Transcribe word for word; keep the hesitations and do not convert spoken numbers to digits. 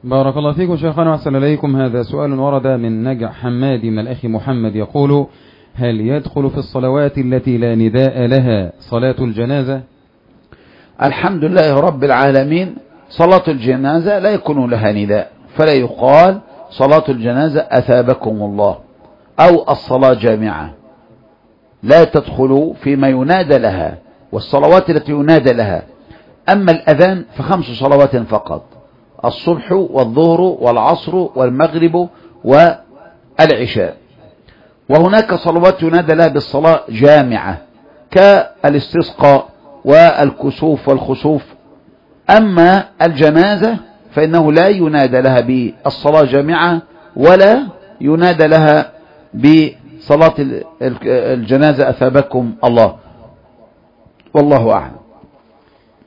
بارك الله فيكم شيخنا وأحسن إليكم. هذا سؤال ورد من نجع حمادي من الأخ محمد يقول: هل يدخل في الصلوات التي لا نداء لها صلاة الجنازة؟ الحمد لله رب العالمين، صلاة الجنازة لا يكون لها نداء، فلا يقال صلاة الجنازة أثابكم الله أو الصلاة جامعة، لا تدخل فيما ينادى لها، والصلوات التي ينادى لها. أما الأذان فخمس صلوات فقط: الصبح والظهر والعصر والمغرب والعشاء. وهناك صلوات ينادى لها بالصلاة جامعة كالاستسقاء والكسوف والخسوف. أما الجنازة فإنه لا ينادى لها بالصلاة جامعة ولا ينادى لها بصلاة الجنازة أثابكم الله، والله أعلم.